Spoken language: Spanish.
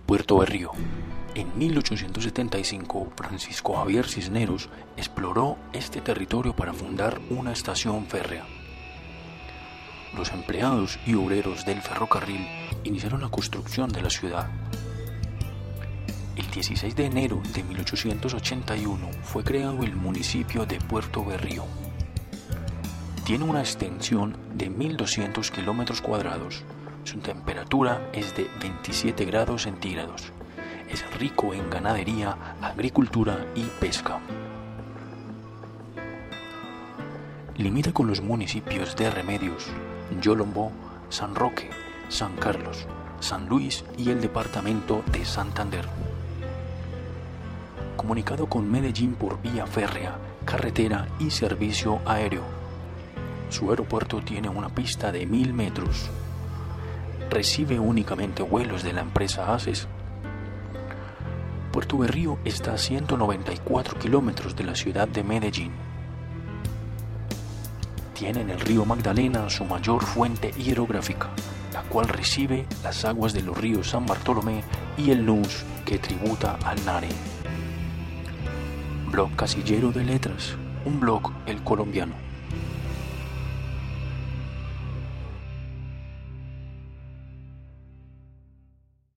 Puerto Berrío. En 1875, Francisco Javier Cisneros exploró este territorio para fundar una estación férrea. Los empleados y obreros del ferrocarril iniciaron la construcción de la ciudad. El 16 de enero de 1881 fue creado el municipio de Puerto Berrío. Tiene una extensión de 1.200 kilómetros cuadrados. Su temperatura es de 27 grados centígrados. Es rico en ganadería, agricultura y pesca. Limita con los municipios de Remedios, Yolombó, San Roque, San Carlos, San Luis y el departamento de Santander. Comunicado con Medellín por vía férrea, carretera y servicio aéreo. Su aeropuerto tiene una pista de 1.000 metros. Recibe únicamente vuelos de la empresa ACES. Puerto Berrío está a 194 kilómetros de la ciudad de Medellín. Tiene en el río Magdalena su mayor fuente hidrográfica, la cual recibe las aguas de los ríos San Bartolomé y el Nus, que tributa al Nare. Blog Casillero de Letras, un blog el colombiano.